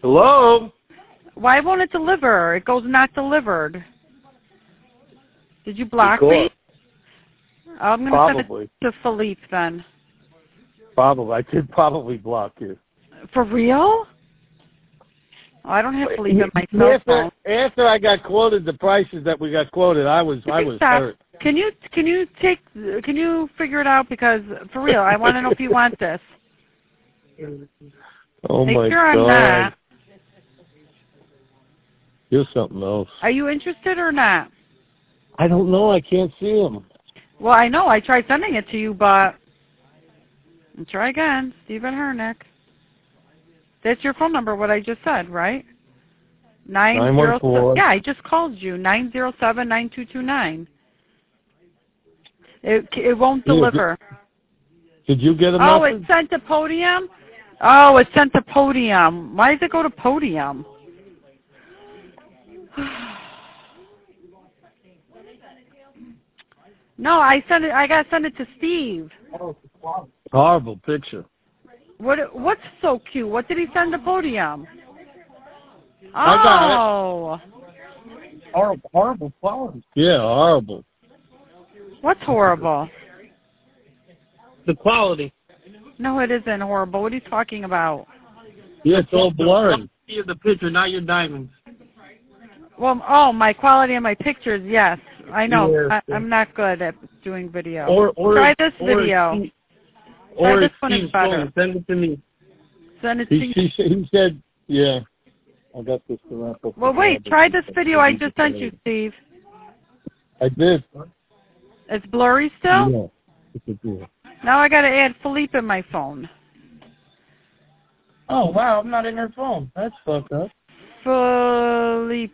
Hello? Why won't it deliver? It goes not delivered. Did you block me? I'm going to send it to Philippe then. Probably. I did probably block you. For real? Oh, I don't have Philippe in my cell phone. After I got quoted the prices that we got quoted, I was hurt. Can you figure it out? Because for real, I want to know if you want this. Oh my God. I'm not. You're something else. Are you interested or not? I don't know. I can't see him. Well, I know. I tried sending it to you, but I'll try again. Stephen Hernick. That's your phone number, what I just said, right? 914. Yeah, I just called you. 907-9229. It won't deliver. Did you get a message? Oh, it's sent to Podium? Oh, it's sent to Podium. Why does it go to Podium? No, I gotta send it to Steve. Horrible picture. What's so cute? What did he send to Podium? Oh. I got it. Horrible quality. Yeah, horrible. What's horrible? The quality. No, it isn't horrible. What are you talking about? Yeah, it's all blurry. See the picture, not your diamonds. Well, my quality of my pictures, yes. I know. Yes. I'm not good at doing video. Try this video. Try this one is better. Send it to me. Send it to you. He said, yeah. I got this to wrap up. Well, wait. Try this video I just sent you, Steve. I did. It's blurry still? Yeah. Now I got to add Philippe in my phone. Oh, wow. I'm not in her phone. That's fucked up. Felipe.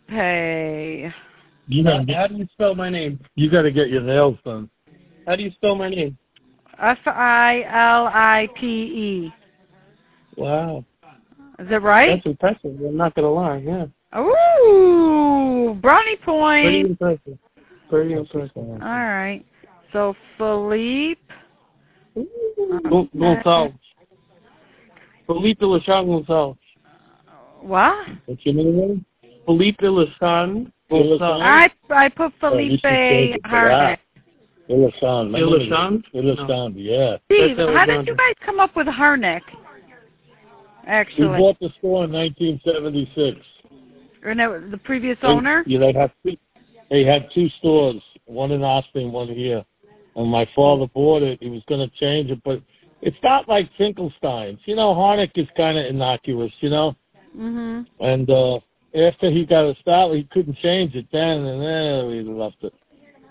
How do you spell my name? You got to get your nails done. How do you spell my name? Filipe. Wow. Is it right? That's impressive. I'm not going to lie, yeah. Ooh, brownie point. Pretty impressive. All right. So, Philippe. Gonçalves. Felipe Lachon Gonçalves. What? What's your name? Felipe Lachon Gonçalves. I put Felipe Harnick. Ilashon, yeah. Steve, how did you guys come up with Harnick? Actually. We bought the store in 1976. And the previous owner? Yeah, they had two stores, one in Austin, one here. And my father bought it. He was going to change it, but it's not like Finkelstein's. You know, Harnick is kind of innocuous, you know? Mm-hmm. And after he got it started, he couldn't change it then, and then we left it.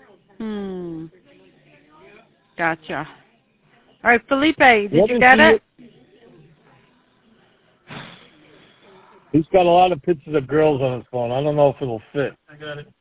Gotcha. All right, Felipe, did you get it? He's got a lot of pictures of girls on his phone. I don't know if it'll fit. I got it.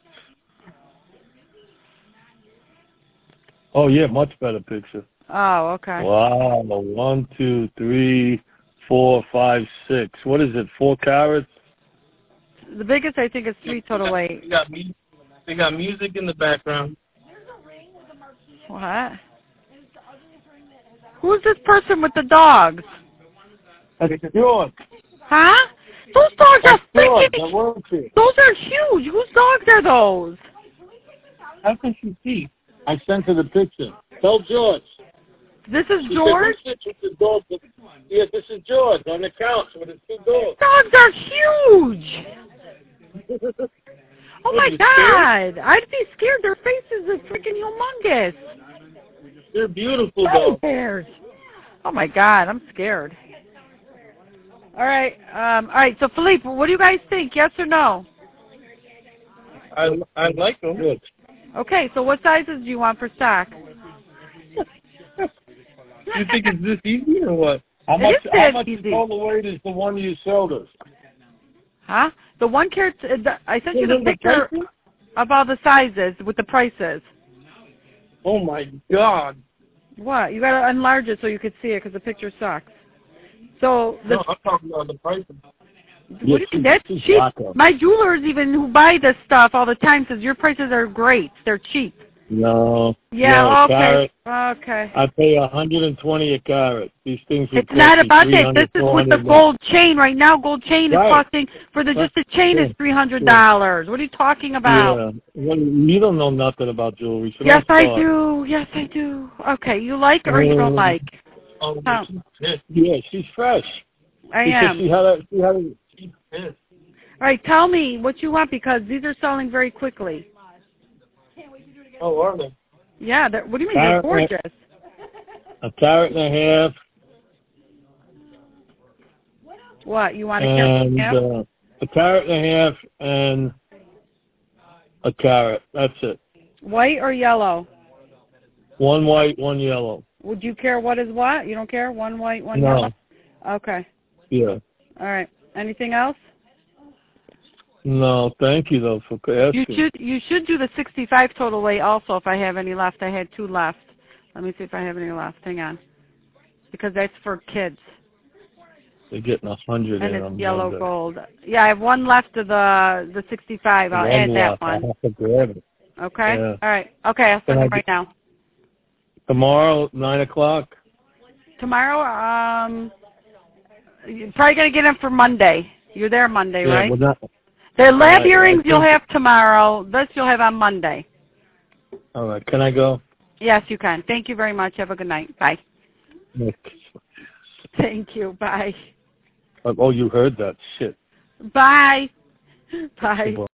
Oh, yeah, much better picture. Oh, okay. Wow, 1, 2, 3, 4, 5, 6. What is it, 4 carats? The biggest, I think, is 3 total weight. They got music in the background. What? Who's this person with the dogs? That's George. Huh? Those dogs are freaking... Those are huge. Whose dogs are those? How can she see? I sent her the picture. Tell George. This is George? Yeah, this is George on the couch with his 2 dogs. Dogs are huge. Oh, my God. I'd be scared. Their faces are freaking humongous. They're beautiful, though. Bears. Oh, my God. I'm scared. All right. So, Philippe, what do you guys think? Yes or no? I like them. Good. Okay. So, what sizes do you want for stock? You think it's this easy or what? How much total weight is the one you showed us? Huh? The 1 carat, I sent you the picture of all the sizes with the prices. Oh, my God. What? You got to enlarge it so you could see it because the picture sucks. So no, I'm talking about the prices. What do you mean? That's cheap. My jewelers even who buy this stuff all the time says your prices are great. They're cheap. No. Yeah, no, okay. Carat, Okay. I pay $120 a carat. These things would It's not cost about you that. This is with the $300, gold chain. Right now, gold chain is costing, for the just the chain is $300. What are you talking about? Yeah. Well, you don't know nothing about jewelry. So Yes, don't I start. do. Yes, I do. Okay, you like or you don't like? Oh, yeah, she's fresh. I because am. she's pissed. All right, tell me what you want because these are selling very quickly. Oh, are they? Yeah, what do you mean? They're gorgeous. A carat and a half. What, you want a carat and a half? A carat and a half and a carat. That's it. White or yellow? One white, one yellow. Would you care what is what? You don't care? One white, one No. yellow? Okay. Yeah. All right. Anything else? No, thank you though for asking. You should do the 65 total weight also if I have any left. I had 2 left. Let me see if I have any left. Hang on. Because that's for kids. They're getting 100 and in it's them. yellow gold. Yeah, I have 1 left of the 65. I'll add that one. I'll have to grab it. Okay? Yeah. All right. Okay, I'll send it right now. Tomorrow, 9 o'clock? Tomorrow, you're probably going to get them for Monday. You're there Monday, right? Well, the lab earrings you'll have tomorrow. This you'll have on Monday. All right. Can I go? Yes, you can. Thank you very much. Have a good night. Bye. Thank you. Bye. Oh, you heard that shit. Bye. Bye.